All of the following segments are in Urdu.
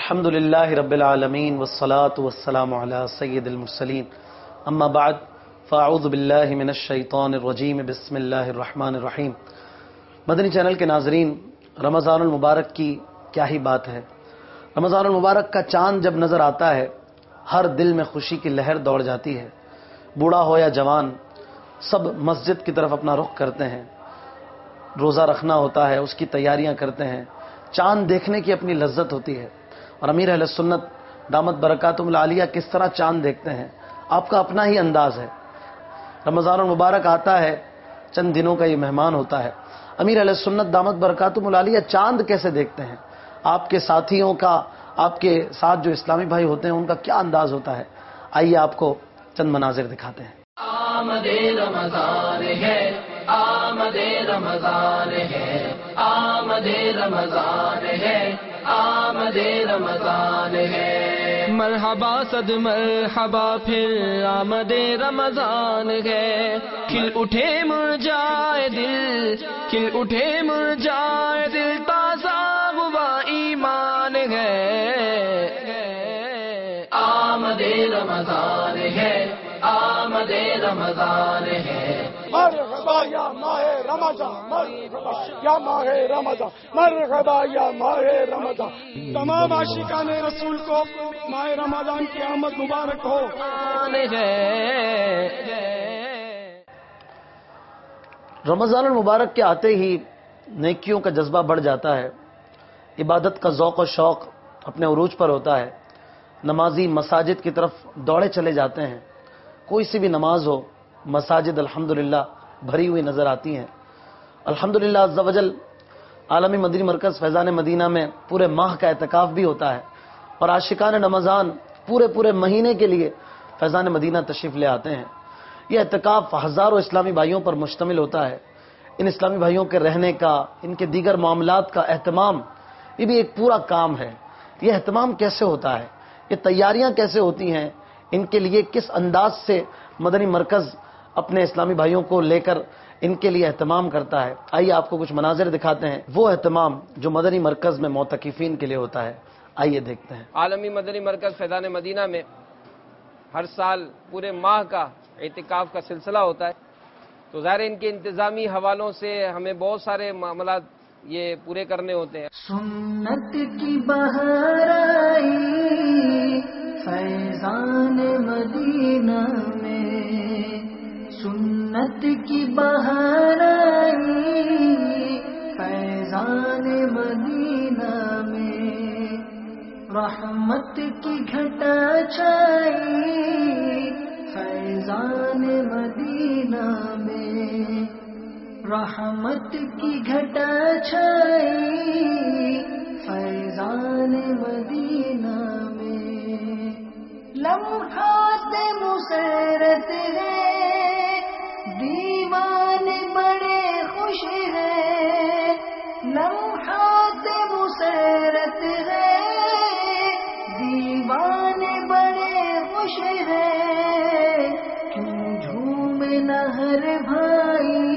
الحمد للہ رب العالمین والصلاة والسلام علی سید المرسلین اما بعد فاعوذ باللہ من الشیطان الرجیم بسم اللہ الرحمن الرحیم۔ مدنی چینل کے ناظرین، رمضان المبارک کی کیا ہی بات ہے۔ رمضان المبارک کا چاند جب نظر آتا ہے ہر دل میں خوشی کی لہر دوڑ جاتی ہے۔ بوڑھا ہو یا جوان سب مسجد کی طرف اپنا رخ کرتے ہیں، روزہ رکھنا ہوتا ہے، اس کی تیاریاں کرتے ہیں۔ چاند دیکھنے کی اپنی لذت ہوتی ہے، اور امیر اہل سنت دامت برکاتہم العالیہ کس طرح چاند دیکھتے ہیں، آپ کا اپنا ہی انداز ہے۔ رمضان المبارک آتا ہے، چند دنوں کا یہ مہمان ہوتا ہے، امیر اہل سنت دامت برکاتہم العالیہ چاند کیسے دیکھتے ہیں، آپ کے ساتھیوں کا، آپ کے ساتھ جو اسلامی بھائی ہوتے ہیں ان کا کیا انداز ہوتا ہے۔ آئیے آپ کو چند مناظر دکھاتے ہیں۔ آمد رمضان ہے، آمد رمضان ہے، آمد رمضان ہے، آمد رمضان ہے۔ مرحبا صد مرحبا پھر آمد رمضان ہے۔ کھل اٹھے مرجائے دل، کھل اٹھے مرجائے دل، تازہ ہوا ایمان ہے۔ آمد رمضان ہے، آمد رمضان ہے۔ مرحبا یا ماہ رمضان، مرحبا یا ماہ رمضان، مرحبا یا ماہ رمضان۔ تمام عاشقان رسول کو ماہ رمضان کی آمد مبارک ہو۔ رمضان المبارک کے آتے ہی نیکیوں کا جذبہ بڑھ جاتا ہے، عبادت کا ذوق و شوق اپنے عروج پر ہوتا ہے۔ نمازی مساجد کی طرف دوڑے چلے جاتے ہیں، کوئی سی بھی نماز ہو مساجد الحمدللہ بھری ہوئی نظر آتی ہیں۔ الحمدللہ عز و جل عالمی مدنی مرکز فیضان مدینہ میں پورے ماہ کا اعتکاف بھی ہوتا ہے، اور عاشقان رمضان پورے مہینے کے لیے فیضان مدینہ تشریف لے آتے ہیں۔ یہ اعتکاف ہزاروں اسلامی بھائیوں پر مشتمل ہوتا ہے۔ ان اسلامی بھائیوں کے رہنے کا، ان کے دیگر معاملات کا اہتمام، یہ بھی ایک پورا کام ہے۔ یہ اہتمام کیسے ہوتا ہے، یہ تیاریاں کیسے ہوتی ہیں، ان کے لیے کس انداز سے مدنی مرکز اپنے اسلامی بھائیوں کو لے کر ان کے لیے اہتمام کرتا ہے۔ آئیے آپ کو کچھ مناظر دکھاتے ہیں، وہ اہتمام جو مدنی مرکز میں معتکفین کے لیے ہوتا ہے۔ آئیے دیکھتے ہیں۔ عالمی مدنی مرکز فیضان مدینہ میں ہر سال پورے ماہ کا اعتکاف کا سلسلہ ہوتا ہے، تو ظاہر ان کے انتظامی حوالوں سے ہمیں بہت سارے معاملات یہ پورے کرنے ہوتے ہیں۔ سنت کی بہار آئی فیضان مدینہ میں، سنت کی بہار آئی فیضان مدینہ میں، رحمت کی گھٹا چھائی فیضان مدینہ میں، رحمت کی گھٹا چھائی فیضان مدینہ میں، لمحات مسرت ہے، دیوان بڑے خوش ہے، لمحات مسرت ہے، دیوان بڑے خوش ہے، کیوں جھومے نہ ہر بھائی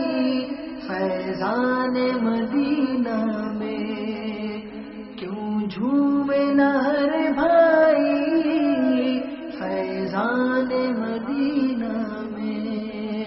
فیضان مدینہ میں، کیوں جھومے نہ ہر بھائی فیضان مدینہ میں۔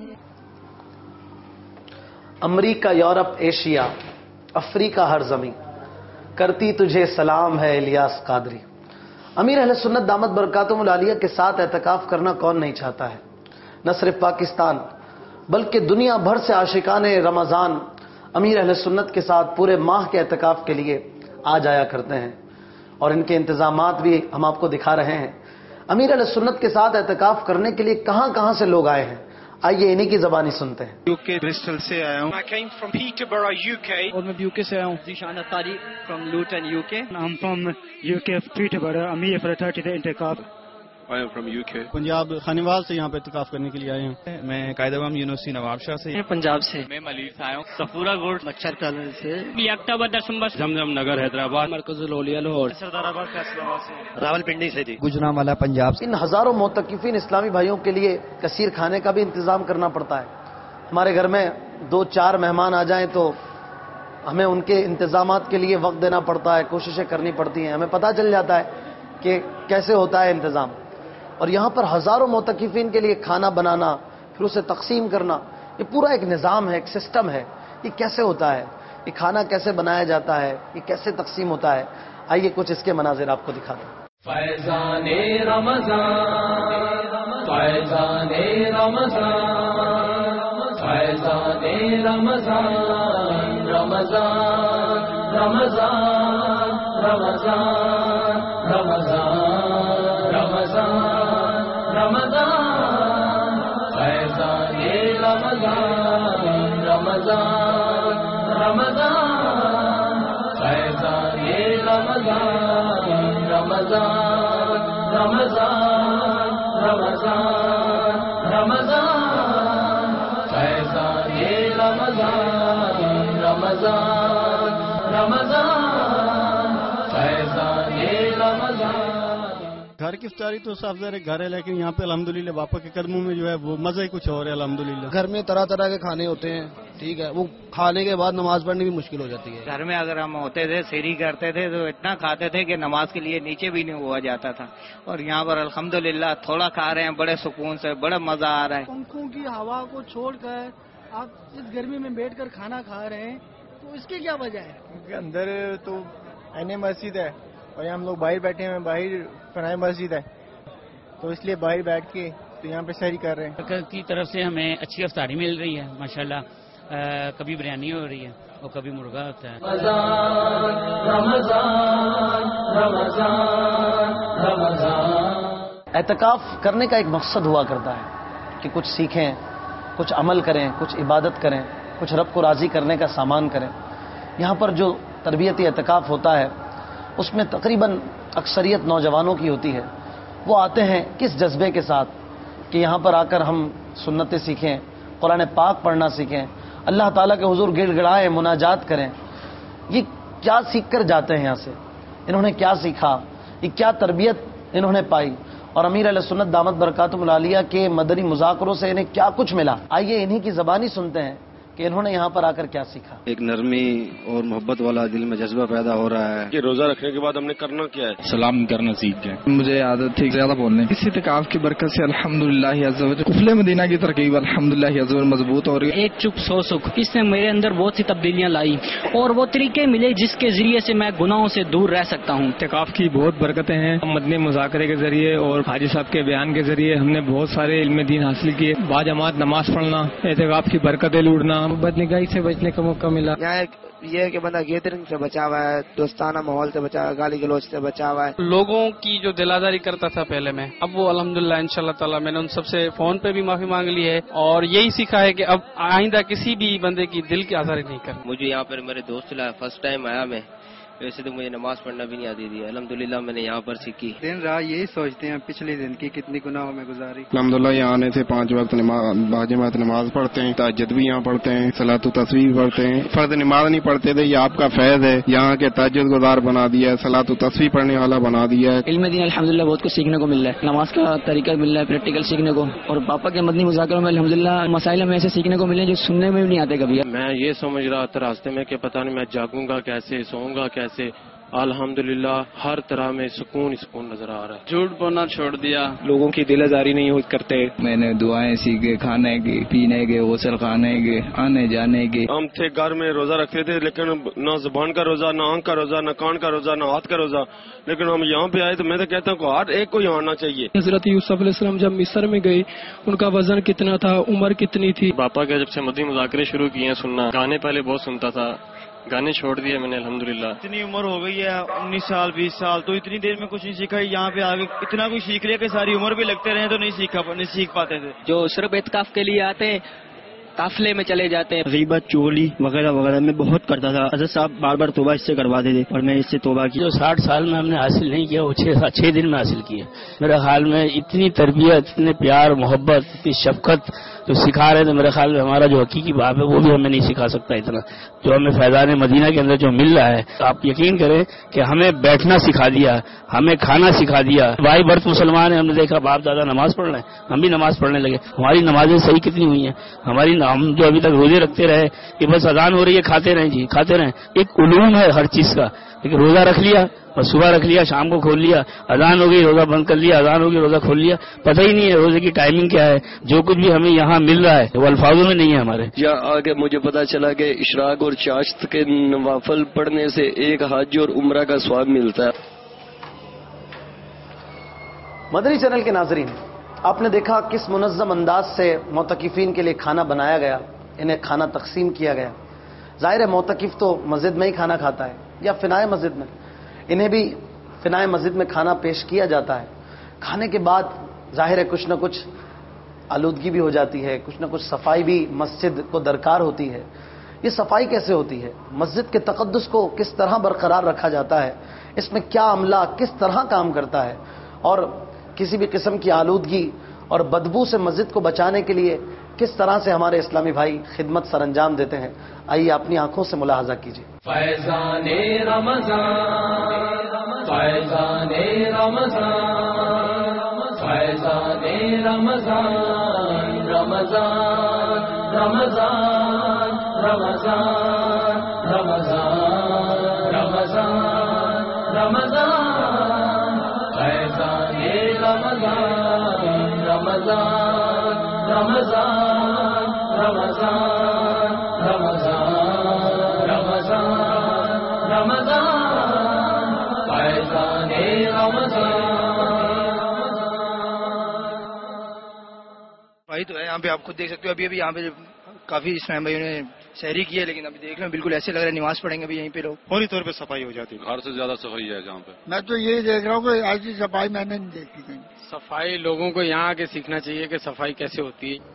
امریکہ، یورپ، ایشیا، افریقہ، ہر زمین کرتی تجھے سلام ہے الیاس قادری۔ امیر اہل سنت دامت برکاتہم العالیہ کے ساتھ اعتکاف کرنا کون نہیں چاہتا ہے۔ نہ صرف پاکستان بلکہ دنیا بھر سے عاشقان رمضان امیر اہل سنت کے ساتھ پورے ماہ کے اعتکاف کے لیے آ جایا کرتے ہیں، اور ان کے انتظامات بھی ہم آپ کو دکھا رہے ہیں۔ امیر اہل سنت کے ساتھ اعتکاف کرنے کے لیے کہاں سے لوگ آئے ہیں، آئیے انہی کی زبانی سنتے ہیں۔ UK برسٹل سے آیا ہوں۔ I came from Peterborough, UK. اور میں UK سے آیا ہوں۔ Zishan Attari from Luton, UK. I'm from UK Peterborough. I'm here for the 30-day intikaf. I am from UK. Punjab Khanewal سے یہاں پہ اعتکاف کرنے کے لیے آئے ہیں۔ میں قائداعظم یونیورسٹی نواب شاہ سے۔ میں پنجاب سے۔ میں ملیل سے آیا ہوں۔ سفورہ گوٹ مچھر کالج سے۔ اکٹوبر دسمبر جمجم نگر حیدرآباد۔ مرکز الاولیاء لاہور۔ سردار آباد فیصل آباد سے۔ راولپنڈی سے جی۔ گجرانوالہ پنجاب سے۔ ان ہزاروں معتکفین اسلامی بھائیوں کے لیے کثیر کھانے کا بھی انتظام کرنا پڑتا ہے۔ ہمارے گھر میں 2-4 مہمان آ جائیں تو ہمیں ان کے انتظامات کے لیے وقت دینا پڑتا ہے، کوششیں کرنی پڑتی ہیں، ہمیں پتہ چل جاتا ہے کہ کیسے ہوتا ہے انتظام. اور یہاں پر ہزاروں معتکفین کے لیے کھانا بنانا، پھر اسے تقسیم کرنا، یہ پورا ایک نظام ہے، ایک سسٹم ہے. یہ کیسے ہوتا ہے؟ یہ کھانا کیسے بنایا جاتا ہے؟ یہ کیسے تقسیم ہوتا ہے؟ آئیے کچھ اس کے مناظر آپ کو دکھاتے ہیں. فیضان رمضان، فیضان رمضان، فیضان رمضان، رمضان رمضان رمضان رمضان رمضان رمضان، فیضان رمضان، رمضان رمضان، فیضان رمضان، رمضان رمضان رمضان رمضان، فیضان رمضان، رمضان رمضان، فیضان رمضان. گھر کی افطاری تو صاف ظاہر گھر ہے، لیکن یہاں پہ الحمدللہ باپا کے قدموں میں جو ہے وہ مزہ ہی کچھ اور ہے الحمدللہ. گھر میں طرح طرح کے کھانے ہوتے ہیں، ٹھیک ہے، وہ کھانے کے بعد نماز پڑھنی بھی مشکل ہو جاتی ہے. گھر میں اگر ہم ہوتے تھے سحری کرتے تھے تو اتنا کھاتے تھے کہ نماز کے لیے نیچے بھی نہیں ہوا جاتا تھا، اور یہاں پر الحمدللہ تھوڑا کھا رہے ہیں، بڑے سکون سے، بڑا مزہ آ رہا ہے. پنکھوں کی ہوا کو چھوڑ کر آپ اس گرمی میں بیٹھ کر کھانا کھا رہے ہیں، تو اس کی کیا وجہ ہے؟ کیونکہ اندر تو عین مسجد ہے اور یہاں ہم لوگ باہر بیٹھے ہیں، باہر فنائے مسجد ہے، تو اس لیے باہر بیٹھ کے تو یہاں پہ سحری کر رہے ہیں. مرکز کی طرف سے ہمیں اچھی افطاری مل رہی ہے ماشاءاللہ. کبھی بریانی ہو رہی ہے اور کبھی مرغا ہوتا ہے. رمضان رمضان رمضان رمضان. اعتکاف کرنے کا ایک مقصد ہوا کرتا ہے کہ کچھ سیکھیں، کچھ عمل کریں، کچھ عبادت کریں، کچھ رب کو راضی کرنے کا سامان کریں. یہاں پر جو تربیتی اعتکاف ہوتا ہے اس میں تقریباً اکثریت نوجوانوں کی ہوتی ہے. وہ آتے ہیں کس جذبے کے ساتھ کہ یہاں پر آ کر ہم سنتیں سیکھیں، قرآن پاک پڑھنا سیکھیں، اللہ تعالیٰ کے حضور گڑ گڑائیں، مناجات کریں. یہ کیا سیکھ کر جاتے ہیں یہاں سے؟ انہوں نے کیا سیکھا؟ یہ کیا تربیت انہوں نے پائی؟ اور امیر علیہ سنت دامت برکاتہم العالیہ کے مدنی مذاکروں سے انہیں کیا کچھ ملا؟ آئیے انہی کی زبانی سنتے ہیں کہ انہوں نے یہاں پر آ کر کیا سیکھا. ایک نرمی اور محبت والا دل میں جذبہ پیدا ہو رہا ہے کہ روزہ رکھنے کے بعد ہم نے کرنا کیا ہے؟ سلام کرنا سیکھ گئے. مجھے عادت تھی زیادہ بولنے، اس اعتکاف کی برکت سے الحمدللہ عز و جل قفلِ مدینہ کی ترکیب الحمدللہ عز و جل مضبوط ہو رہی ہے. ایک چپ سو سکھ، اس نے میرے اندر بہت سی تبدیلیاں لائی اور وہ طریقے ملے جس کے ذریعے سے میں گناہوں سے دور رہ سکتا ہوں. اعتکاف کی بہت برکتیں ہیں. مدنی مذاکرے کے ذریعے اور حاجی صاحب کے بیان کے ذریعے ہم نے بہت سارے علم دین حاصل کیے. باجماعت نماز پڑھنا، اعتکاف کی برکتیں لوٹنا، بدنگاہی سے بچنے کا موقع ملا. یہاں یہ ہے کہ بندہ گیدرنگ سے بچا ہوا ہے، دوستانہ ماحول سے بچا ہوا ہے، گالی گلوچ سے بچا ہوا ہے. لوگوں کی جو دل آزاری کرتا تھا پہلے میں، اب وہ الحمدللہ انشاءاللہ تعالی میں نے ان سب سے فون پہ بھی معافی مانگ لی ہے اور یہی سیکھا ہے کہ اب آئندہ کسی بھی بندے کی دل کی آزاری نہیں کرنی. مجھے یہاں پر میرے دوست لایا، فرسٹ ٹائم آیا میں، ویسے تو مجھے نماز پڑھنا بھی نہیں آتی تھی، الحمدللہ میں نے یہاں پر سیکھی. دن رات یہی سوچتے ہیں پچھلی زندگی کتنی گناہوں میں گزاری. الحمدللہ یہاں آنے سے 5 وقت باجماعت نماز پڑھتے ہیں، تہجد بھی یہاں پڑھتے ہیں، صلاۃ و تسبیح پڑھتے ہیں. فرض نماز نہیں پڑھتے تھے، یہ آپ کا فیض ہے. یہاں کے تہجد گزار بنا دیا ہے، صلاۃ و تسبیح پڑھنے والا بنا دیا ہے. علم دین الحمدللہ بہت کچھ سیکھنے کو مل رہا ہے، نماز کا طریقہ مل رہا ہے، پریکٹیکل سیکھنے کو. اور پاپا کے مدنی مذاکروں میں الحمدللہ مسائل ہمیں ایسے سیکھنے کو ملے جو سننے میں بھی نہیں آتے کبھی. میں یہ سمجھ رہا تھا راستے میں کہ پتہ نہیں میں جاگوں گا کیسے، سوؤں گا کیسے. الحمدللہ ہر طرح میں سکون نظر آ رہا ہے. جھوٹ بولنا چھوڑ دیا، لوگوں کی دل آزاری نہیں کرتے. میں نے دعائیں سیکھے، کھانے کی، پینے کے، غسل خانے کے، آنے جانے کے. ہم تھے گھر میں روزہ رکھتے تھے، لیکن نہ زبان کا روزہ، نہ آنکھ کا روزہ، نہ کان کا روزہ، نہ ہاتھ کا روزہ. لیکن ہم یہاں پہ آئے تو میں تو کہتا ہوں کہ ہر ایک کو یہاں آنا چاہیے. حضرت یوسف علیہ السلام جب مصر میں گئے، ان کا وزن کتنا تھا، عمر کتنی تھی. پاپا کے جب سے مدنی مذاکرے شروع کیے ہیں سننا، گانے پہلے بہت سنتا تھا، گانے چھوڑ دیے میں نے الحمدللہ. اتنی عمر ہو گئی ہے 19 سال 20 سال، تو اتنی دیر میں کچھ نہیں سیکھا. یہاں پہ آگے اتنا کچھ سیکھ لیا کہ ساری عمر بھی لگتے رہے تو نہیں سیکھ پاتے تھے. جو صرف اعتکاف کے لیے آتے ہیں قافلے میں چلے جاتے ہیں. غیبت، چغلی وغیرہ وغیرہ میں بہت کرتا تھا. حضرت صاحب بار بار توبہ اس سے کرواتے تھے اور میں اس سے توبہ کی. جو 60 سال میں ہم نے حاصل نہیں کیا وہ 6 دن میں حاصل کیا. میرے خیال میں اتنی تربیت، اتنے پیار محبت، اتنی شفقت جو سکھا رہے تھے میرے خیال میں ہمارا جو حقیقی باپ ہے وہ بھی ہمیں نہیں سکھا سکتا اتنا جو ہمیں فیضان مدینہ کے اندر جو مل رہا ہے. آپ یقین کریں کہ ہمیں بیٹھنا سکھا دیا, ہمیں کھانا سکھا دیا. بھائی برت مسلمان ہیں, ہم نے دیکھا باپ دادا نماز پڑھ رہے ہیں, ہم بھی نماز پڑھنے لگے. ہماری نمازیں صحیح کتنی ہوئی ہیں, ہم جو ابھی تک روزے رکھتے رہے کہ بس اذان ہو رہی ہے کھاتے رہیں جی کھاتے رہیں. ایک علوم ہے ہر چیز کا, لیکن روزہ رکھ لیا بس صبح رکھ لیا شام کو کھول لیا, اذان ہو گئی روزہ بند کر لیا, اذان ہو گئی روزہ کھول لیا. پتہ ہی نہیں ہے روزے کی ٹائمنگ کیا ہے. جو کچھ بھی ہمیں یہاں مل رہا ہے وہ الفاظوں میں نہیں ہے ہمارے. آگے مجھے پتا چلا کہ اشراق اور چاشت کے نوافل پڑھنے سے ایک حج اور عمرہ کا ثواب ملتا ہے. مدنی چینل کے ناظرین, آپ نے دیکھا کس منظم انداز سے معتکفین کے لیے کھانا بنایا گیا, انہیں کھانا تقسیم کیا گیا. ظاہر ہے معتکف تو مسجد میں ہی کھانا کھاتا ہے یا فنائے مسجد میں, انہیں بھی فنائے مسجد میں کھانا پیش کیا جاتا ہے. کھانے کے بعد ظاہر ہے کچھ نہ کچھ آلودگی بھی ہو جاتی ہے, کچھ نہ کچھ صفائی بھی مسجد کو درکار ہوتی ہے. یہ صفائی کیسے ہوتی ہے, مسجد کے تقدس کو کس طرح برقرار رکھا جاتا ہے, اس میں کیا عملہ کس طرح کام کرتا ہے, اور کسی بھی قسم کی آلودگی اور بدبو سے مسجد کو بچانے کے لیے کس طرح سے ہمارے اسلامی بھائی خدمت سر انجام دیتے ہیں, آئیے اپنی آنکھوں سے ملاحظہ کیجیے. فیضان رمضان فیضان رمضان فیضان رمضان رمضان رمضان رمضان رمضان رمضان رمضان فیضان رمضان رمضان رمضان رمضان رمضان رمضان رمضان فیضان رمضان. بھائی تو ہے یہاں پہ آپ خود دیکھ سکتے ہو, ابھی یہاں پہ کافی اسلام بھائیوں نے سحری کی ہے, لیکن ابھی دیکھ لیں بالکل ایسے لگ رہا ہے نماز پڑھیں گے ابھی یہیں پہ لوگ فوری طور پہ صفائی ہو جاتی ہے. گھر سے زیادہ صفائی ہے جہاں پہ. میں تو یہی دیکھ رہا ہوں کہ ایسی صفائی میں نے نہیں دیکھی کہیں. صفائی لوگوں کو یہاں آ کے سیکھنا چاہیے کہ صفائی کیسے ہوتی ہے.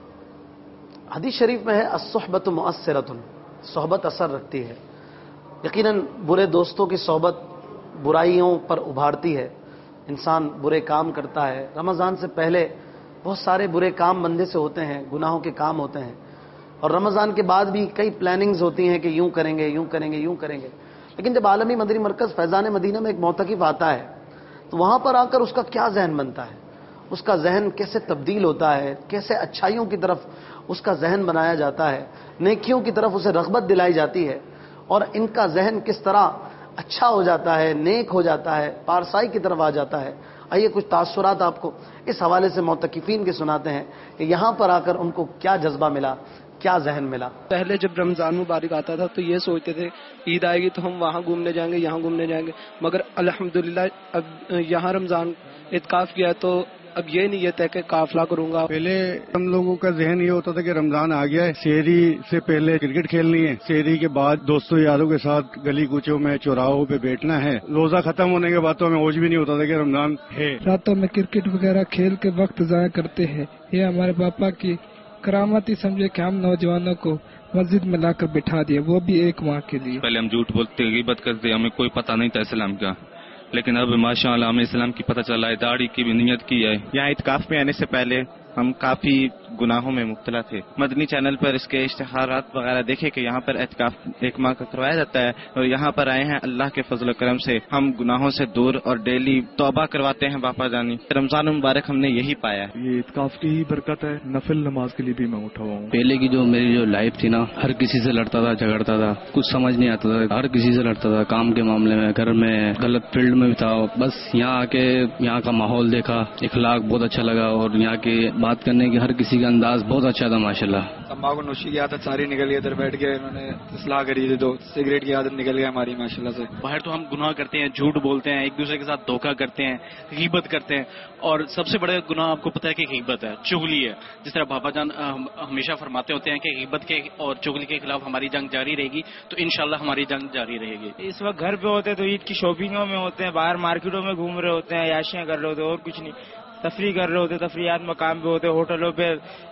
حدیث شریف میں ہے الصحبت مؤثرۃ, صحبت اثر رکھتی ہے. یقیناً برے دوستوں کی صحبت برائیوں پر ابھارتی ہے, انسان برے کام کرتا ہے. رمضان سے پہلے بہت سارے برے کام بندے سے ہوتے ہیں, گناہوں کے کام ہوتے ہیں, اور رمضان کے بعد بھی کئی پلاننگز ہوتی ہیں کہ یوں کریں گے یوں کریں گے یوں کریں گے. لیکن جب عالمی مدنی مرکز فیضان مدینہ میں ایک معتکف آتا ہے تو وہاں پر آ کر اس کا کیا ذہن بنتا ہے, اس کا ذہن کیسے تبدیل ہوتا ہے, کیسے اچھائیوں کی طرف اس کا ذہن بنایا جاتا ہے, نیکیوں کی طرف اسے رغبت دلائی جاتی ہے, اور ان کا ذہن کس طرح اچھا ہو جاتا ہے, نیک ہو جاتا ہے, پارسائی کی طرف آ جاتا ہے. آئیے کچھ تاثرات آپ کو اس حوالے سے معتکفین کے سناتے ہیں کہ یہاں پر آ کر ان کو کیا جذبہ ملا, کیا ذہن ملا. پہلے جب رمضان مبارک آتا تھا تو یہ سوچتے تھے عید آئے گی تو ہم وہاں گھومنے جائیں گے یہاں گھومنے جائیں گے, مگر الحمدللہ اب یہاں رمضان اعتکاف کیا تو اب یہ نیت ہے کہ قافلہ کروں گا. پہلے ہم لوگوں کا ذہن یہ ہوتا تھا کہ رمضان آ گیا ہے, شہری سے پہلے کرکٹ کھیلنی ہے, شہری کے بعد دوستوں یاروں کے ساتھ گلی کوچوں میں چوراہوں پہ بیٹھنا ہے. روزہ ختم ہونے کے بعد تو ہمیں ہوش بھی نہیں ہوتا تھا کہ رمضان ہے. راتوں میں کرکٹ وغیرہ کھیل کے وقت ضائع کرتے ہیں. یہ ہمارے پاپا کی کرامت ہی سمجھے کہ ہم نوجوانوں کو مسجد میں لا کر بٹھا دیا, وہ بھی ایک ماہ کے لیے. پہلے ہم جھوٹ بولتے غیبت کرتے, ہمیں کوئی پتہ نہیں تھا اسلام کا, لیکن اب ماشاءاللہ ہمیں اسلام کی پتہ چلا ہے, داڑھی کی بھی نیت کی ہے. یہاں اعتکاف میں آنے سے پہلے ہم کافی گناہوں میں مبتلا تھے. مدنی چینل پر اس کے اشتہارات وغیرہ دیکھے کہ یہاں پر اعتکاف ایک ماہ کا کروایا جاتا ہے, اور یہاں پر آئے ہیں اللہ کے فضل و کرم سے ہم گناہوں سے دور اور ڈیلی توبہ کرواتے ہیں باپا جانی. رمضان مبارک ہم نے یہی پایا ہے. یہ اعتکاف کی ہی برکت ہے, نفل نماز کے لیے بھی میں اٹھا ہوا ہوں. پہلے کی جو میری جو لائف تھی نا, ہر کسی سے لڑتا تھا, جھگڑتا تھا, کچھ سمجھ نہیں آتا تھا, ہر کسی سے لڑتا تھا, کام کے معاملے میں, گھر میں, غلط فیلڈ میں بھی تھا. بس یہاں آ کے یہاں کا ماحول دیکھا, اخلاق بہت اچھا لگا, اور یہاں کے بات کرنے کی ہر کسی کا انداز بہت اچھا تھا ماشاءاللہ. تمباکو نوشی کی عادت ساری نکل گئی, ادھر بیٹھ کے انہوں نے اصلاح کری تھی تو سگریٹ کی عادت نکل گئی ہماری ماشاءاللہ سے. باہر تو ہم گناہ کرتے ہیں, جھوٹ بولتے ہیں, ایک دوسرے کے ساتھ دھوکہ کرتے ہیں, غیبت کرتے ہیں, اور سب سے بڑے گناہ آپ کو پتہ ہے کہ غیبت ہے, چغلی ہے. جس طرح بابا جان ہمیشہ فرماتے ہوتے ہیں کہ غیبت کے اور چغلی کے خلاف ہماری جنگ جاری رہے گی, تو انشاءاللہ ہماری جنگ جاری رہے گی. اس وقت گھر پہ ہوتے ہیں تو عید کی شاپنگوں میں ہوتے ہیں, باہر مارکیٹوں میں گھوم رہے ہوتے ہیں, عیاشیاں کر رہے ہوتے ہیں, اور کچھ نہیں. تفریح کر رہے ہوتے, تفریحات مقام پہ ہوتے, ہوٹلوں پہ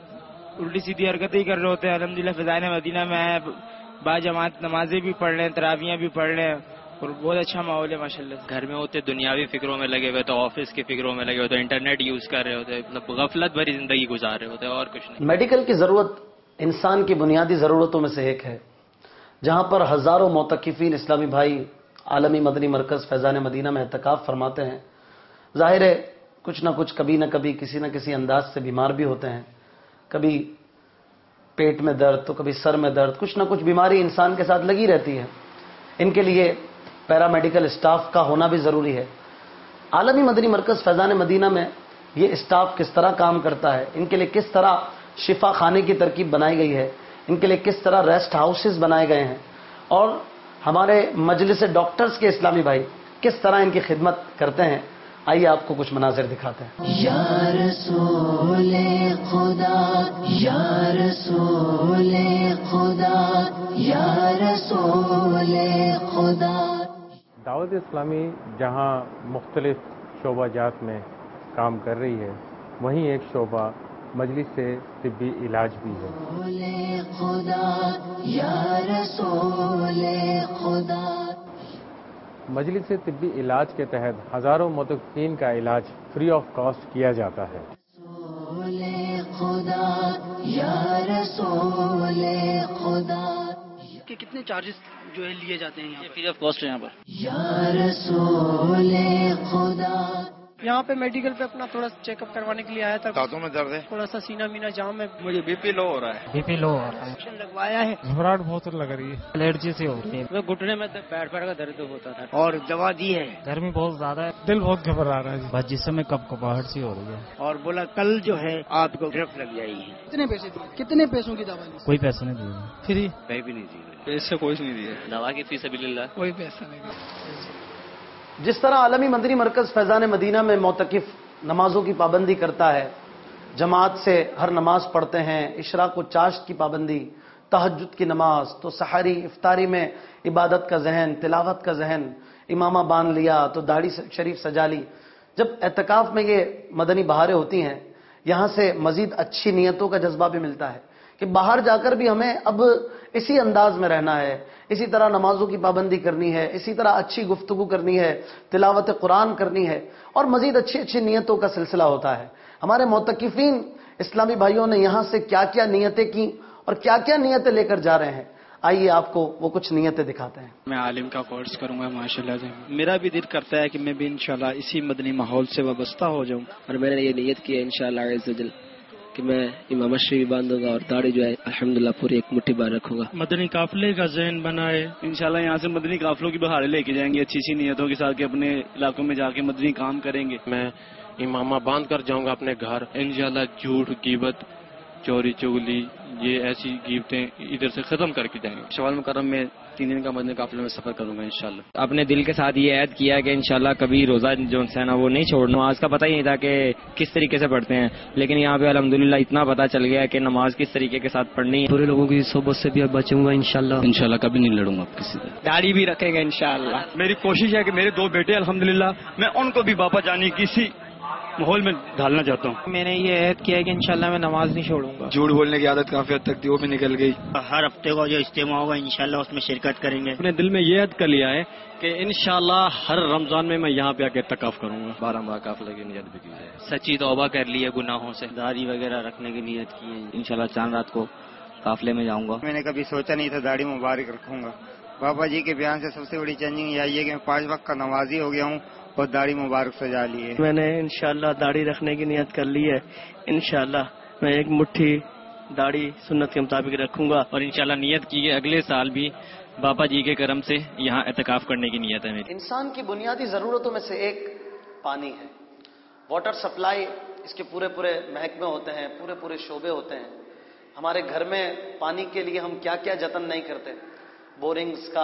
الٹی سیدھی حرکتیں کر رہے ہوتے ہیں. الحمدللہ فضائل مدینہ میں ہے, با جماعت نمازیں بھی پڑھ لیں, تراویاں بھی پڑھ لیں, اور بہت اچھا ماحول ہے ماشاءاللہ. گھر میں ہوتے دنیاوی فکروں میں لگے ہوئے تو آفس کی فکروں میں لگے ہوتے, انٹرنیٹ یوز کر رہے ہوتے, مطلب غفلت بھری زندگی گزار رہے ہوتے, اور کچھ نہیں. میڈیکل کی ضرورت انسان کی بنیادی ضرورتوں میں سے ایک ہے, جہاں پر ہزاروں معتکفین اسلامی بھائی عالمی مدنی مرکز فیضان مدینہ میں اعتکاف فرماتے ہیں. ظاہر ہے کچھ نہ کچھ کبھی نہ کبھی کسی نہ کسی انداز سے بیمار بھی ہوتے ہیں, کبھی پیٹ میں درد تو کبھی سر میں درد, کچھ نہ کچھ بیماری انسان کے ساتھ لگی رہتی ہے. ان کے لیے پیرامیڈیکل اسٹاف کا ہونا بھی ضروری ہے. عالمی مدنی مرکز فیضان مدینہ میں یہ اسٹاف کس طرح کام کرتا ہے, ان کے لیے کس طرح شفا خانے کی ترکیب بنائی گئی ہے, ان کے لیے کس طرح ریسٹ ہاؤسز بنائے گئے ہیں, اور ہمارے مجلس ڈاکٹرز کے اسلامی بھائی کس طرح ان کی خدمت کرتے ہیں, آئیے آپ کو کچھ مناظر دکھاتے ہیں. یا رسول خدا, یا رسول خدا, یا رسول خدا. دعوت اسلامی جہاں مختلف شعبہ جات میں کام کر رہی ہے, وہیں ایک شعبہ مجلس سے طبی علاج بھی ہے. خدا, یا رسول خدا. مجلس سے طبی علاج کے تحت ہزاروں متوفین کا علاج فری آف کاسٹ کیا جاتا ہے. خدا, یا رسول خدا. کہ کتنے چارجز جو ہے لیے جاتے ہیں فری آف کاسٹ یہاں پر؟ یا رسول خدا. یہاں پہ میڈیکل پہ اپنا تھوڑا چیک اپ کروانے کے لیے آیا تھا. دانتوں میں درد ہے, تھوڑا سا سینہ مینا جام ہے, مجھے بی پی لو ہو رہا ہے. بی پی لو ہو رہا ہے, لگوایا ہے, گھبراہٹ بہت لگ رہی ہے, الرجی سے ہو رہی ہے, گھٹنے میں پیٹ کا درد ہوتا تھا, اور دوا دی ہے. گرمی بہت زیادہ ہے, دل بہت گھبرا رہا ہے, بس جسم میں کپاہٹ سی ہو رہی ہے, اور بولا کل جو ہے آپ کو ڈرپ لگ جائے گی. کتنے پیسے دیے, کتنے پیسوں کی دوا لی؟ کوئی پیسے نہیں دیے, فری, کہیں بھی نہیں دیے, پیسے کوئی نہیں دیے, دوا کی فی سبیل اللہ کوئی پیسہ نہیں دیا. جس طرح عالمی مدنی مرکز فیضان مدینہ میں معتکف نمازوں کی پابندی کرتا ہے, جماعت سے ہر نماز پڑھتے ہیں, اشراق و چاشت کی پابندی, تہجد کی نماز, تو سحری افطاری میں عبادت کا ذہن, تلاوت کا ذہن, امامہ باندھ لیا تو داڑھی شریف سجا لی. جب اعتکاف میں یہ مدنی بہاریں ہوتی ہیں, یہاں سے مزید اچھی نیتوں کا جذبہ بھی ملتا ہے کہ باہر جا کر بھی ہمیں اب اسی انداز میں رہنا ہے, اسی طرح نمازوں کی پابندی کرنی ہے, اسی طرح اچھی گفتگو کرنی ہے, تلاوت قرآن کرنی ہے, اور مزید اچھی اچھی نیتوں کا سلسلہ ہوتا ہے. ہمارے معتکفین اسلامی بھائیوں نے یہاں سے کیا کیا نیتیں کی اور کیا کیا نیتیں لے کر جا رہے ہیں, آئیے آپ کو وہ کچھ نیتیں دکھاتے ہیں. میں عالم کا کورس کروں گا ماشاءاللہ سے. میرا بھی دل کرتا ہے کہ میں بھی انشاءاللہ اسی مدنی ماحول سے وابستہ ہو جاؤں, اور میں نے یہ نیت کی ہے انشاءاللہ عز و جل کہ میں امامت شریف باندھوں گا اور داڑھی جو ہے الحمدللہ پوری ایک مٹھی بار رکھوں گا. مدنی قافلے کا ذہن بنائے, انشاءاللہ یہاں سے مدنی قافلوں کی بہاریں لے کے جائیں گے اچھی اچھی نیتوں کے ساتھ کہ اپنے علاقوں میں جا کے مدنی کام کریں گے. میں امامہ باندھ کر جاؤں گا اپنے گھر. انشاءاللہ جھوٹ, غیبت, چوری چغلی, یہ ایسی غیبتیں ادھر سے ختم کر کے جائیں گے. شوال مکرم میں 3 دن کا مدنی قافلے میں سفر کروں گا انشاءاللہ. اپنے دل کے ساتھ یہ عہد کیا کہ انشاءاللہ کبھی روزہ جو ہے نا وہ نہیں چھوڑنا. نماز کا پتہ ہی نہیں تھا کہ کس طریقے سے پڑھتے ہیں, لیکن یہاں پہ الحمدللہ اتنا پتہ چل گیا کہ نماز کس طریقے کے ساتھ پڑھنی ہے. برے لوگوں کی صحبت سے بھی اب بچوں گا انشاءاللہ کبھی نہیں لڑوں گا کسی سے. داڑھی بھی رکھیں گے انشاءاللہ. میری کوشش ہے کہ میرے 2 بیٹے الحمدللہ میں ان کو بھی باپا جانی کسی ماحول میں ڈالنا چاہتا ہوں. میں نے یہ عہد کیا ہے کہ انشاءاللہ میں نماز نہیں چھوڑوں گا. جھوٹ بولنے کی عادت کافی حد تک تھی, وہ بھی نکل گئی. ہر ہفتے کو جو اجتماع ہوگا انشاءاللہ اس میں شرکت کریں گے. اپنے دل میں یہ عہد کر لیا ہے کہ انشاءاللہ ہر رمضان میں یہاں پہ آ کے اعتکاف کروں گا. 12 ماہ قافلے کی نیت بھی کی ہے. سچی توبہ کر لی ہے گناہوں سے, داڑھی وغیرہ رکھنے کی نیت کی ہے. انشاءاللہ چاند رات کو قافلے میں جاؤں گا. میں نے کبھی سوچا نہیں تھا داڑھی مبارک رکھوں گا. بابا جی کے بیان سے سب سے بڑی چینجنگ یہ آئی ہے کہ میں 5 وقت کا نمازی ہو گیا ہوں اور داڑھی مبارک سجا لی ہے. میں نے انشاءاللہ داڑھی رکھنے کی نیت کر لی ہے. انشاءاللہ میں ایک مٹھی داڑھی سنت کے مطابق رکھوں گا, اور انشاءاللہ نیت کی ہے اگلے سال بھی بابا جی کے کرم سے یہاں اعتکاف کرنے کی نیت ہے میری. انسان کی بنیادی ضرورتوں میں سے ایک پانی ہے. واٹر سپلائی اس کے پورے محکمے ہوتے ہیں, پورے شعبے ہوتے ہیں. ہمارے گھر میں پانی کے لیے ہم کیا کیا جتن نہیں کرتے. بورنگز کا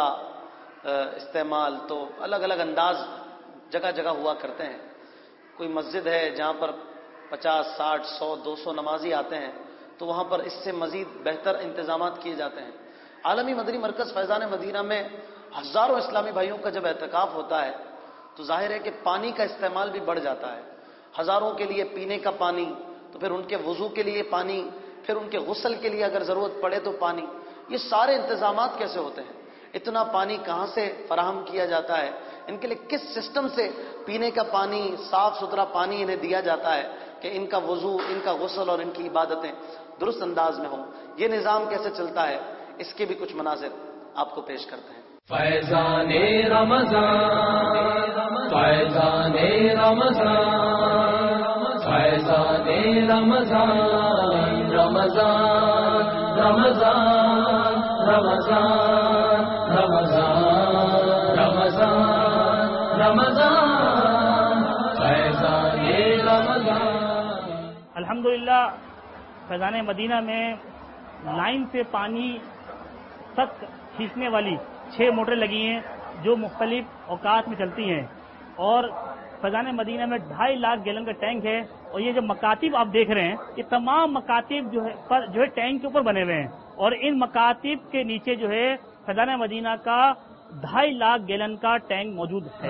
استعمال تو الگ الگ انداز جگہ جگہ ہوا کرتے ہیں. کوئی مسجد ہے جہاں پر 50, 60, 100, 200 نمازی آتے ہیں تو وہاں پر اس سے مزید بہتر انتظامات کیے جاتے ہیں. عالمی مدنی مرکز فیضان مدینہ میں ہزاروں اسلامی بھائیوں کا جب اعتکاف ہوتا ہے تو ظاہر ہے کہ پانی کا استعمال بھی بڑھ جاتا ہے. ہزاروں کے لیے پینے کا پانی, تو پھر ان کے وضو کے لیے پانی, پھر ان کے غسل کے لیے اگر ضرورت پڑے تو پانی. یہ سارے انتظامات کیسے ہوتے ہیں؟ اتنا پانی کہاں سے فراہم کیا جاتا ہے، ان کے لیے کس سسٹم سے پینے کا پانی، صاف ستھرا پانی انہیں دیا جاتا ہے کہ ان کا وضو، ان کا غسل اور ان کی عبادتیں درست انداز میں ہوں. یہ نظام کیسے چلتا ہے، اس کے بھی کچھ مناظر آپ کو پیش کرتے ہیں. فیضان رمضان، فیضان رمضان، فیضان رمضان، رمضان رمضان رمضان رمضان رمضان رمضان، فیضان رمضان. الحمدللہ فیضان مدینہ میں لائن سے پانی تک کھینچنے والی 6 موٹریں لگی ہیں جو مختلف اوقات میں چلتی ہیں، اور فیضان مدینہ میں 2.5 لاکھ گیلن کا ٹینک ہے. اور یہ جو مکاتب آپ دیکھ رہے ہیں، یہ تمام مکاتب جو ہے ٹینک کے اوپر بنے ہوئے ہیں، اور ان مکاتب کے نیچے جو ہے فیضان مدینہ کا 2.5 لاکھ گیلن کا ٹینک موجود ہے.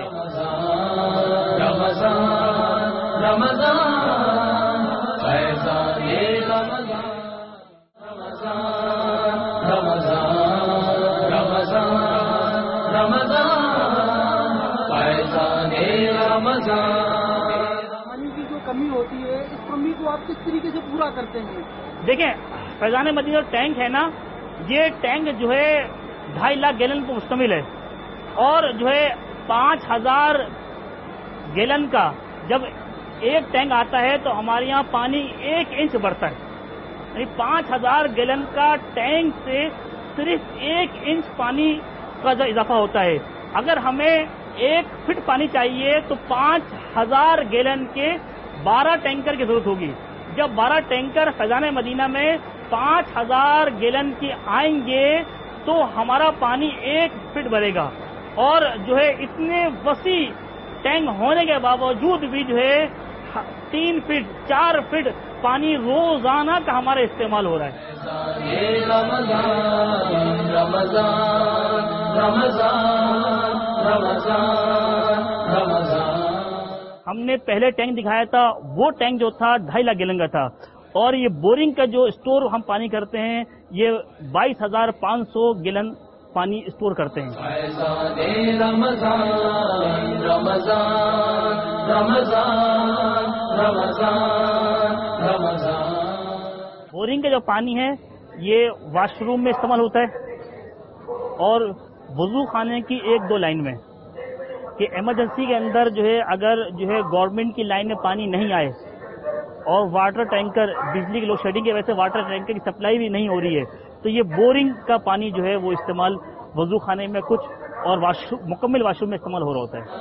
رمضان رمضان فیضان رمضان، رمضان رمضان رمضان فیضان رمضان. پانی کی جو کمی ہوتی ہے، اس کمی کو آپ کس طریقے سے پورا کرتے ہیں؟ دیکھیں، فیضان مدینہ ٹینک ہے نا، یہ ٹینک جو ہے 2.5 لاکھ گیلن پر مشتمل ہے، اور جو ہے 5,000 گیلن کا جب ایک ٹینک آتا ہے تو ہمارے یہاں پانی 1 انچ بڑھتا ہے. یعنی 5,000 گیلن کا ٹینک سے صرف 1 انچ پانی کا اضافہ ہوتا ہے. اگر ہمیں 1 فٹ پانی چاہیے تو 5,000 گیلن کے 12 ٹینکر کی ضرورت ہوگی. جب 12 ٹینکر فیضان مدینہ میں 5,000 گیلن کی آئیں گے تو ہمارا پانی 1 فٹ بھرے گا. اور جو ہے اتنے وسیع ٹینک ہونے کے باوجود بھی جو ہے 3 فٹ 4 فٹ پانی روزانہ کا ہمارا استعمال ہو رہا ہے. رمضان رمضان رمضان رمضان رمضان. ہم نے پہلے ٹینک دکھایا تھا، وہ ٹینک جو تھا 2.5 لاکھ گیلن کا تھا، اور یہ بورنگ کا جو اسٹور ہم پانی کرتے ہیں یہ 22,500 گیلن پانی اسٹور کرتے ہیں. رمضان رمضان رمضان رمضان رمضان. بورنگ کا جو پانی ہے یہ واش روم میں استعمال ہوتا ہے، اور وضو خانے کی 1-2 لائن میں، کہ ایمرجنسی کے اندر جو ہے اگر جو ہے گورنمنٹ کی لائن میں پانی نہیں آئے اور واٹر ٹینکر بجلی کی لوڈ شیڈنگ کی وجہ سے واٹر ٹینکر کی سپلائی بھی نہیں ہو رہی ہے تو یہ بورنگ کا پانی جو ہے وہ استعمال وضو خانے میں کچھ اور مکمل واش روم میں استعمال ہو رہا ہوتا ہے.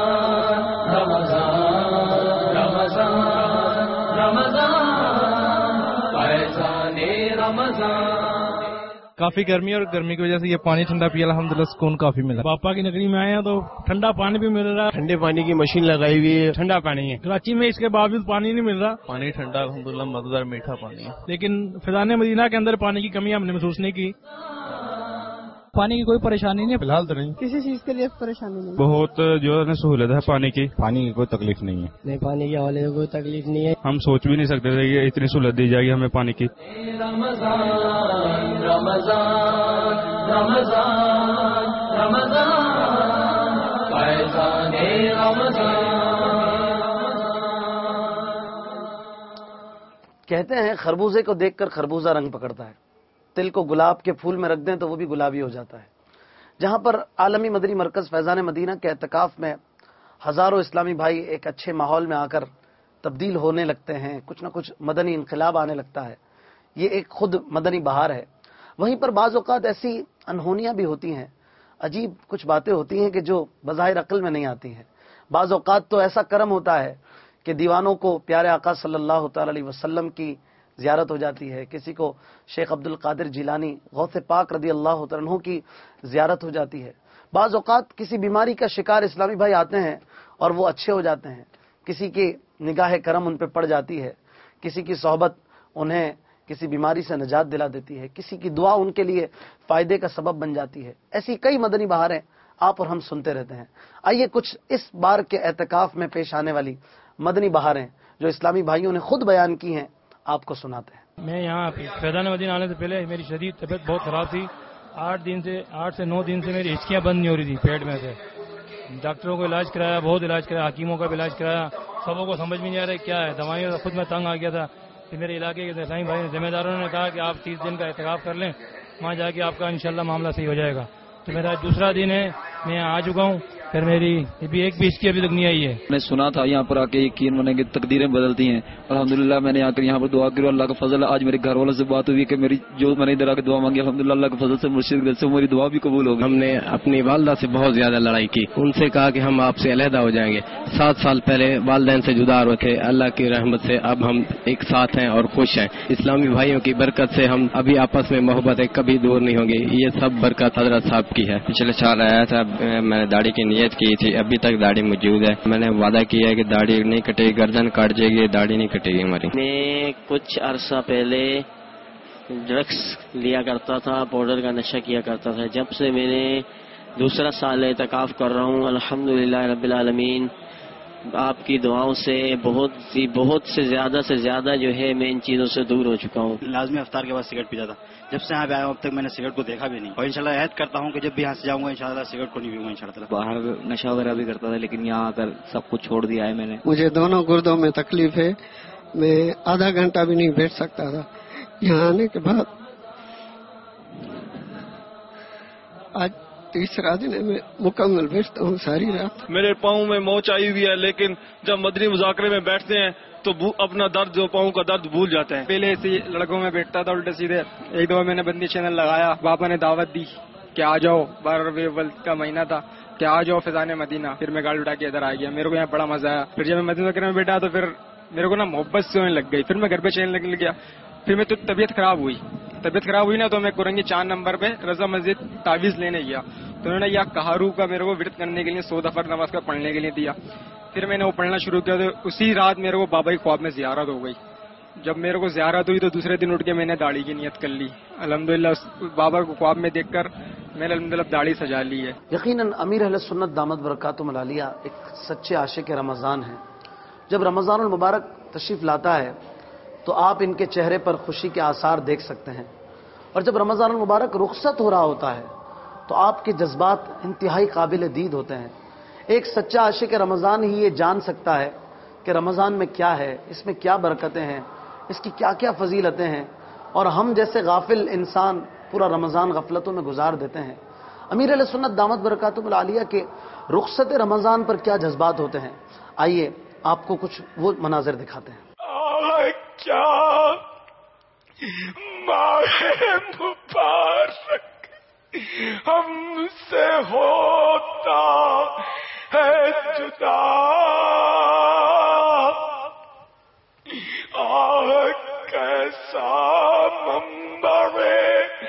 کافی گرمی، اور گرمی کی وجہ سے یہ پانی ٹھنڈا پیا، الحمدللہ سکون کافی ملا. پاپا کی نگری میں آئے ہیں تو ٹھنڈا پانی بھی مل رہا ہے، ٹھنڈے پانی کی مشین لگائی ہوئی ہے، ٹھنڈا پانی ہے. کراچی میں اس کے باوجود پانی نہیں مل رہا، پانی ٹھنڈا الحمدللہ مزیدار میٹھا پانی ہے. لیکن فیضان مدینہ کے اندر پانی کی کمی ہم نے محسوس نہیں کی. پانی کی کوئی پریشانی نہیں فی الحال تو نہیں، کسی چیز کے لیے پریشانی نہیں. بہت جو ہے سہولت ہے پانی کی کوئی تکلیف نہیں ہے. نہیں، پانی کے حوالے سے کوئی تکلیف نہیں ہے. ہم سوچ بھی نہیں سکتے تھے کہ اتنی سہولت دی جائے گی ہمیں پانی کی. رمضان رمضان رمضان رمضان فیضان رمضان. کہتے ہیں خربوزے کو دیکھ کر خربوزہ رنگ پکڑتا ہے، تل کو گلاب کے پھول میں رکھ دیں تو وہ بھی گلابی ہو جاتا ہے. جہاں پر عالمی مدنی مرکز فیضان مدینہ کے اعتکاف میں ہزاروں اسلامی بھائی ایک اچھے ماحول میں آ کر تبدیل ہونے لگتے ہیں، کچھ نہ کچھ مدنی انقلاب آنے لگتا ہے، یہ ایک خود مدنی بہار ہے. وہیں پر بعض اوقات ایسی انہونیاں بھی ہوتی ہیں، عجیب کچھ باتیں ہوتی ہیں کہ جو بظاہر عقل میں نہیں آتی ہیں. بعض اوقات تو ایسا کرم ہوتا ہے کہ دیوانوں کو پیارے آقا صلی اللہ تعالی علیہ وسلم کی زیارت ہو جاتی ہے، کسی کو شیخ عبد القادر جیلانی غوث پاک رضی اللہ تعالیٰ عنہ کی زیارت ہو جاتی ہے. بعض اوقات کسی بیماری کا شکار اسلامی بھائی آتے ہیں اور وہ اچھے ہو جاتے ہیں، کسی کی نگاہ کرم ان پہ پڑ جاتی ہے، کسی کی صحبت انہیں کسی بیماری سے نجات دلا دیتی ہے، کسی کی دعا ان کے لیے فائدے کا سبب بن جاتی ہے. ایسی کئی مدنی بہاریں آپ اور ہم سنتے رہتے ہیں. آئیے کچھ اس بار کے اعتکاف میں پیش آنے والی مدنی بہاریں جو اسلامی بھائیوں نے خود بیان کی ہیں آپ کو سناتے ہیں. میں یہاں فیضان مدینہ آنے سے پہلے میری شدید طبیعت بہت خراب تھی، 8 से 9 दिन से मेरी हिचकियाँ बंद नहीं हो रही थी पेट में से। डॉक्टरों को इलाज कराया, बहुत इलाज कराया, हकीमों का भी इलाज कराया, सबों को समझ में नहीं आ रहा है क्या है। दवाइयों से खुद में तंग आ गया था। कि मेरे इलाके के साईं भाई जिम्मेदारों ने कहा कि आप 30 दिन का एहतिकाफ कर लें, वहाँ जाके आपका इंशाल्लाह मामला सही हो जाएगा। तो मेरा दूसरा दिन है, मैं यहाँ आ चुका हूँ। फिर मेरी एक भी इसकी अभी तक नहीं आई है। मैंने सुना था यहाँ पर आके यकीन माने की तकदीरें बदलती हैं। अल्हम्दुलिल्लाह मैंने आकर यहाँ पर दुआ की, अल्लाह का फजल। आज मेरे घर वालों से बात हुई कि मेरी जो मैंने इधर आकर दुआ मांगी, अल्हम्दुलिल्लाह अल्लाह के फजल से मुर्शिद से मेरी दुआ भी कबूल हो गई। हमने अपनी वालदा से बहुत ज्यादा लड़ाई की, उनसे कहा कि हम आपसे अलहदा हो जाएंगे। 7 साल पहले वालदैन से जुदा हुए थे, अल्लाह की रहमत से अब हम एक साथ हैं और खुश हैं। इस्लामी भाइयों की बरकत से हम अभी आपस में मोहब्बत है, कभी दूर नहीं होंगे। ये सब बरकत हजरत साहब की है। पिछले साल आया था, मैंने दाढ़ी की नियत की थी, अभी तक दाढ़ी मौजूद है। मैंने वादा किया है कि दाढ़ी नहीं कटेगी, गर्दन काट जाएगी, दाढ़ी नहीं कटेगी हमारी। मैं कुछ अरसा पहले ड्रग्स लिया करता था, पाउडर का नशा किया करता था। जब से मैंने दूसरा साल एतकाफ कर रहा हूँ, अल्हम्दुलिल्लाह रब्बिल आलमीन, आपकी दुआओं से बहुत से ज्यादा जो है मैं इन चीजों से दूर हो चुका हूँ। लाजमी अफ्तार के बाद सिगरेट पीता था। जब से यहाँ पे आया हूँ अब तक मैंने सिगरेट को देखा भी नहीं, और इंशाल्लाह ऐद करता हूँ कि जब भी यहाँ से जाऊंगा इंशाल्लाह सिगरेट को नहीं पीऊंगा इंशाल्लाह। बाहर नशा वगैरह भी करता था, लेकिन यहाँ आकर सब कुछ छोड़ दिया है मैंने। मुझे दोनों गुर्दों में तकलीफ है, मैं आधा घंटा भी नहीं बैठ सकता था। यहाँ आने के बाद आज तीसरा दिन है, मैं मुकम्मल बैठता हूँ सारी रात। मेरे पाँव में मोच आई हुई है, लेकिन जब मदनी मुज़ाकरे में बैठते हैं तो अपना दर्द, जो पाँव का दर्द भूल जाते हैं। पहले ऐसे लड़कों में बैठता था उल्टे सीधे। एक दो मैंने बंदी चैनल लगाया, बाबा ने दावत दी कि आ जाओ, 12 रबीउल अव्वल का महीना था कि आ जाओ फैजान मदीना। फिर मैं गाड़ी उठा के इधर आ गया, मेरे को यहाँ बड़ा मजा आया। फिर जब मैं मदीना मुज़ाकरे में बैठा तो फिर मेरे को ना मोहब्बत से होने लग गई। फिर मैं घर पे चलने लग गया। फिर मैं तो तबीयत खराब हुई ना, तो मैं कुरंगी 4 नंबर पे रजा मस्जिद तावीज लेने गया। तो उन्होंने यह कहारू का मेरे को विरत करने के लिए 100 दफा नमाज का पढ़ने के लिए दिया। फिर मैंने वो पढ़ना शुरू किया, तो उसी रात मेरे को बाबा की ख्वाब में ज़ियारत हो गई। जब मेरे को ज़ियारत हुई तो दूसरे दिन उठ के मैंने दाढ़ी की नियत कर ली। अल्हम्दुलिल्लाह बाबा को ख्वाब में देखकर मैंने अल्हम्दुलिल्लाह दाढ़ी सजा ली है। यकीनन अमीर अहले सुन्नत दामत बरकातुहुम आलिया एक सच्चे आशिक रमज़ान है। जब रमज़ानुल मुबारक तशरीफ लाता है तो आप इनके चेहरे पर खुशी के आसार देख सकते हैं, और जब रमज़ानुल मुबारक रुखसत हो रहा होता है तो आपके जज्बात इंतहाई काबिल दीद होते हैं। एक सच्चा आशिक रमज़ान ही ये जान सकता है कि रमज़ान में क्या है, इसमें क्या बरकतें हैं, इसकी क्या क्या फजीलतें हैं, और हम जैसे गाफिल इंसान पूरा रमज़ान गफलतों में गुजार देते हैं। अमीर अहले सुन्नत दामत बरकातुहुम आलिया के रुखसत रमज़ान पर क्या जज्बात होते हैं, आइए आपको कुछ वो मनाजिर दिखाते हैं। क्या माहे मुबारक हमसे होता है जुदा, कैसा मंबरे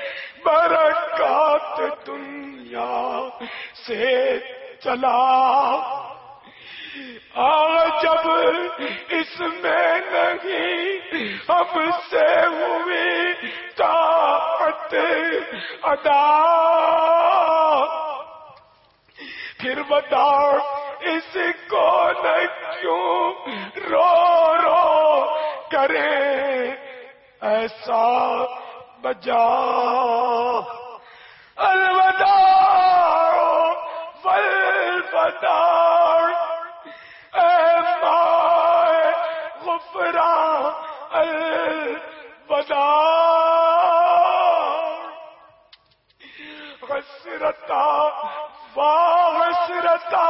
बरकत दुनिया से चला। जब इसमें नहीं हमसे हुई ताकत अदा, फिर बता इसको न क्यों रो रो करे ऐसा बजा। अलविदा वलविदा अलविदा, हसरता वाहसरता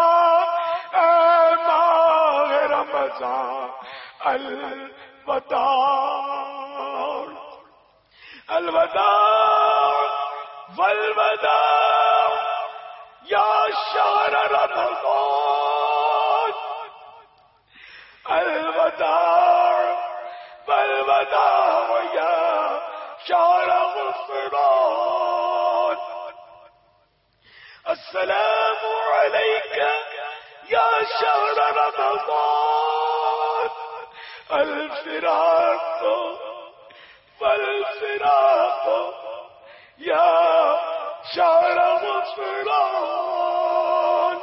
माह रमज़ान अलविदा, अलविदा वलविदा या शहर रमज़ान, अलविदा अलविदा या शहर गुफ़रान, अस्सलामु अलैका या शहर रमज़ान, अल-फ़िराक़ वल-फ़िराक़ या शहर गुफ़रान,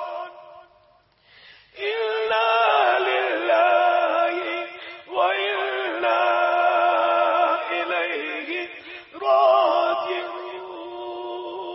इन्ना लिल्लाहि व इन्ना इलैहि राजिऊन।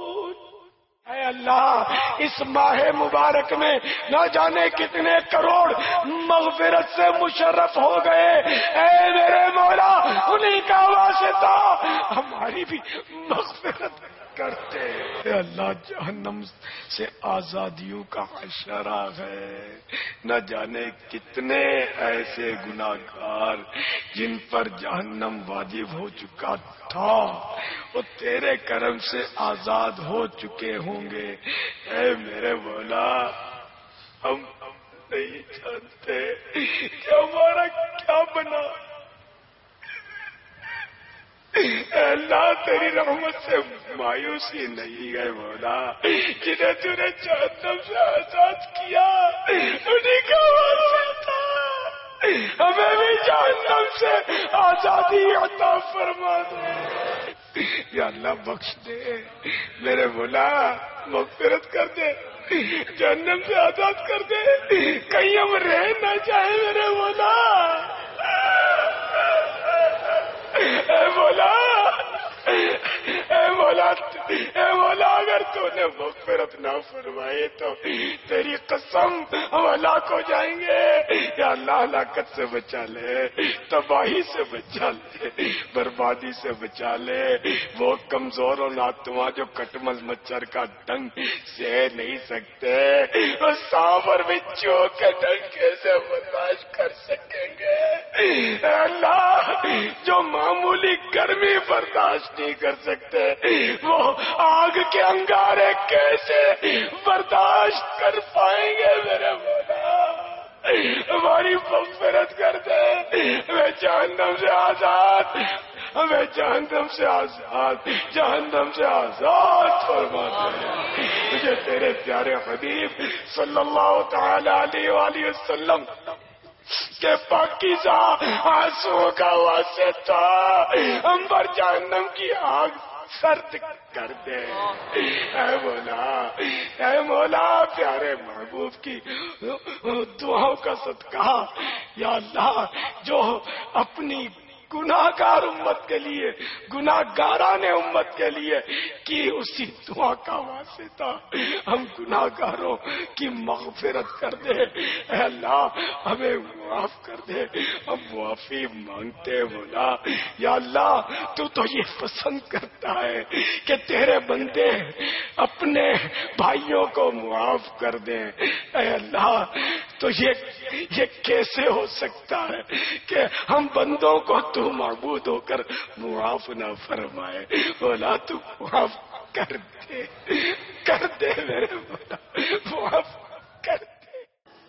اس ماہ مبارک میں نہ جانے کتنے کروڑ مغفرت سے مشرف ہو گئے. اے میرے مولا انہیں کا واسطہ ہماری بھی مغفرت کرتے. اے اللہ جہنم سے آزادیوں کا اشارہ ہے. نہ جانے کتنے ایسے گناہگار جن پر جہنم واجب ہو چکا تھا وہ تیرے کرم سے آزاد ہو چکے ہوں گے. اے میرے مولا ہم نہیں جانتے کہ ہمارا کیا بنا. اے اللہ تیری رحمت سے مایوسی نہیں ہے مولا. جنہیں تو نے جہنم سے آزاد کیا انہیں کا واسطہ ہمیں بھی جہنم سے آزادی عطا فرما دے. یا اللہ بخش دے میرے مولا, مغفرت کر دے, جہنم سے آزاد کر دے, کہیں ہم رہ نہ جائیں میرے مولا. اے مولا, اے مولا, اے مولا اگر تو نے مغفرت نہ فرمائی تو تیری قسم ہم ہلاک ہو جائیں گے. یا اللہ ہلاکت سے بچا لے, تباہی سے بچا لے, بربادی سے بچا لے. وہ کمزور اور ناتواں جو کٹمل مچھر کا ڈنگ سہ نہیں سکتے وہ سانپ اور بچھو کے ڈنگ کیسے برداشت کر سکیں گے. اے اللہ جو معمولی گرمی برداشت نہیں کر سکتے وہ آگ کے انگارے کیسے برداشت کر پائیں گے میرے مولا. ہماری مغفرت کر دے, ہمیں جہنم سے آزاد, ہمیں جہنم سے آزاد, جہنم سے آزاد فرما دے. مجھے تیرے پیارے حبیب صلی اللہ تعالی علیہ وآلہ وسلم کہ پاکیزہ آنسوؤں کا واسطہ ہم پر جہنم کی آگ سرد کر دے. اے مولا, اے مولا پیارے محبوب کی دعاؤں کا صدقہ یا اللہ جو اپنی گناہگار امت کے لیے, گناہگاران امت کے لیے کی اسی دعا کا واسطہ ہم گناہگاروں کی مغفرت کر دے. اے اللہ ہمیں معاف کر دے, ہم معافی مانگتے مولا. یا اللہ تو یہ پسند کرتا ہے کہ تیرے بندے اپنے بھائیوں کو معاف کر دیں. اے اللہ تو یہ کیسے ہو سکتا ہے کہ ہم بندوں کو تو معبود ہو کر معاف نہ فرمائے. مولا تو معاف کر دے میرے مولا, معاف کر دے.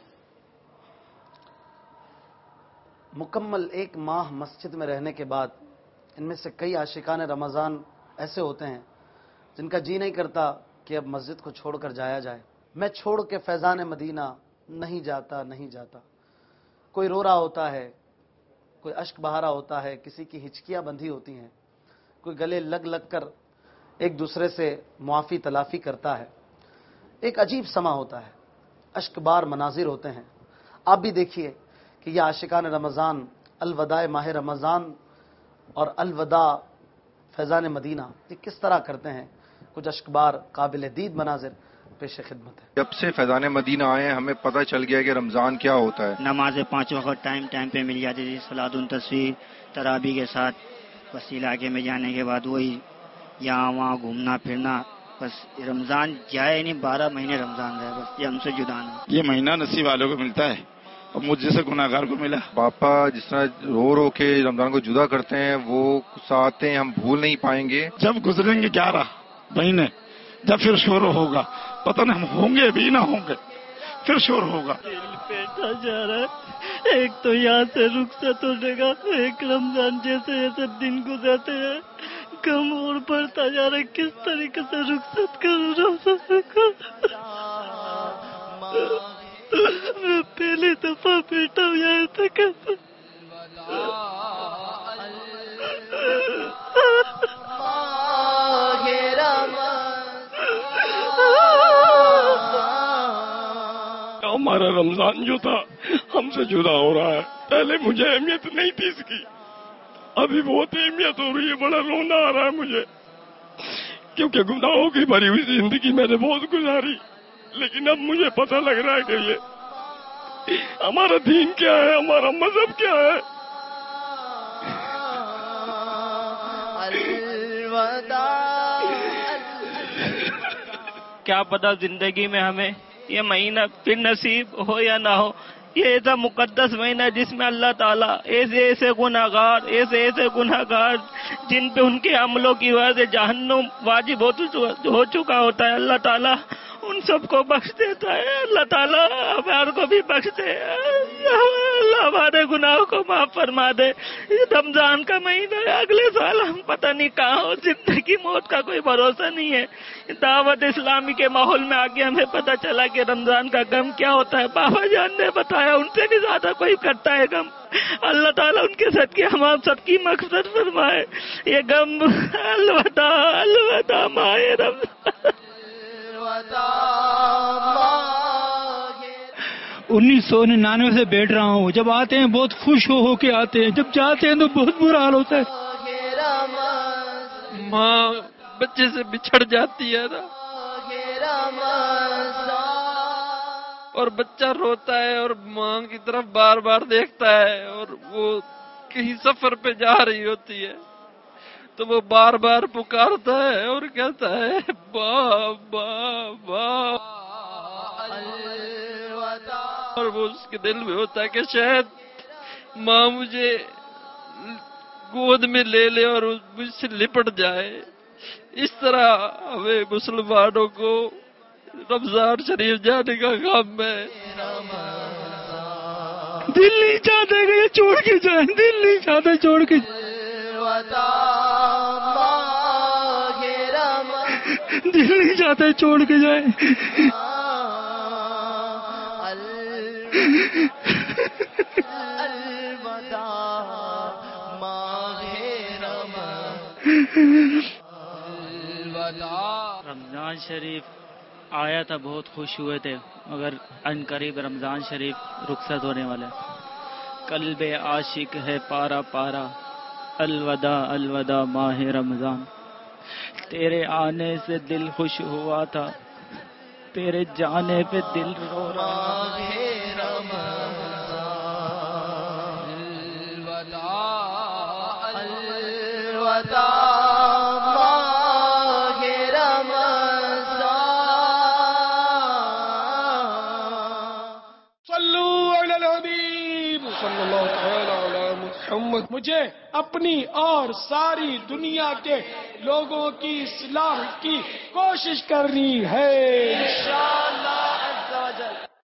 مکمل ایک ماہ مسجد میں رہنے کے بعد ان میں سے کئی عاشقان رمضان ایسے ہوتے ہیں جن کا جی نہیں کرتا کہ اب مسجد کو چھوڑ کر جایا جائے. میں چھوڑ کے فیضان مدینہ نہیں جاتا, نہیں جاتا. کوئی رو رہا ہوتا ہے, کوئی اشک بہا رہا ہوتا ہے, کسی کی ہچکیاں بندھی ہوتی ہیں, کوئی گلے لگ لگ کر ایک دوسرے سے معافی تلافی کرتا ہے. ایک عجیب سما ہوتا ہے, اشک بار مناظر ہوتے ہیں. آپ بھی دیکھیے کہ یہ عاشقان رمضان الوداع ماہ رمضان اور الوداع فیضان مدینہ یہ کس طرح کرتے ہیں. کچھ اشک بار قابل دید مناظر پیش خدمت ہے. جب سے فیضان مدینہ آئے ہمیں پتہ چل گیا کہ رمضان کیا ہوتا ہے. نمازیں 5 وقت ٹائم پہ مل جاتی تھی, صلاۃ التصویر تراویح کے ساتھ. بس علاقے میں جانے کے بعد وہی یہاں وہاں گھومنا پھرنا. بس رمضان جائے نہیں, 12 مہینے رمضان رہے, بس یہ ہم سے جدا نہیں. یہ مہینہ نصیب والوں کو ملتا ہے اور مجھ جیسے گناہگار کو ملا. پاپا جس طرح رو کے رمضان کو جدا کرتے ہیں وہ ساتیں ہم بھول نہیں پائیں گے. جب گزریں گے 11 مہینے, جب پھر شروع ہوگا, پتہ نہیں ہم ہوں گے بھی نہ ہوں گے, پھر شروع ہوگا. بیٹا جا رہا ہے, ایک تو یہاں سے رخصت ہونے کا, ایک رمضان جیسے جیسے دن گزرتے ہیں کم اور بڑھتا جا رہا ہے. کس طریقے سے رخصت کروں رمضان کو. میں پہلی دفعہ بیٹا ہوں یہاں تک. ہمارا رمضان جو تھا ہم سے جدا ہو رہا ہے. پہلے مجھے اہمیت نہیں تھی اس کی, ابھی بہت اہمیت ہو رہی ہے. بڑا رونا آ رہا ہے مجھے, کیونکہ گناہوں کی بھری ہوئی زندگی میں نے بہت گزاری. لیکن اب مجھے پتہ لگ رہا ہے کہ یہ ہمارا دین کیا ہے، ہمارا مذہب کیا ہے. کیا پتا زندگی میں ہمیں یہ مہینہ پھر نصیب ہو یا نہ ہو. یہ ایسا مقدس مہینہ ہے جس میں اللہ تعالیٰ ایسے گناہگار جن پہ ان کے عملوں کی وجہ سے جہنم واجب ہو چکا ہوتا ہے، اللہ تعالیٰ ان سب کو بخش دیتا ہے. اللہ تعالیٰ ہمارے کو بھی بخش دے. اللہ ہمارے گناہوں کو معاف فرما دے. یہ رمضان کا مہینہ ہے، اگلے سال ہم پتہ نہیں کہاں ہو. زندگی موت کا کوئی بھروسہ نہیں ہے. دعوت اسلامی کے ماحول میں آگے ہمیں پتہ چلا کہ رمضان کا غم کیا ہوتا ہے. بابا جان نے بتایا ان سے بھی زیادہ کوئی کرتا ہے غم. اللہ تعالیٰ ان کے صدقے ہم آپ سب کی مغفرت فرمائے. یہ غم الوداع ماہ رمضان. 1999 سے بیٹھ رہا ہوں. جب آتے ہیں بہت خوش ہو کے آتے ہیں، جب جاتے ہیں تو بہت برا حال ہوتا ہے. ماں بچے سے بچھڑ جاتی ہے نا، اور بچہ روتا ہے اور ماں کی طرف بار بار دیکھتا ہے، اور وہ کہیں سفر پہ جا رہی ہوتی ہے تو وہ بار بار پکارتا ہے اور کہتا ہے بابا بابا، اور وہ اس کے دل میں ہوتا ہے کہ شاید ماں مجھے گود میں لے لے اور مجھ سے لپٹ جائے. اس طرح ہمیں مسلمانوں کو رمضان شریف جانے کا غم ہے. دل نہیں چاہتے کہ یہ چھوڑ کے جائیں، دل نہیں چاہتے چھوڑ کے. دل نہیں چاہتے چھوڑ کے جائیں. رمضان شریف آیا تھا، بہت خوش ہوئے تھے، مگر ان قریب رمضان شریف رخصت ہونے والا ہے. قلب عاشق ہے پارا پارا، الوداع الوداع ماہ رمضان. تیرے آنے سے دل خوش ہوا تھا، تیرے جانے پہ دل رو رہا. مجھے اپنی اور ساری دنیا کے لوگوں کی اصلاح کی کوشش کرنی ہے.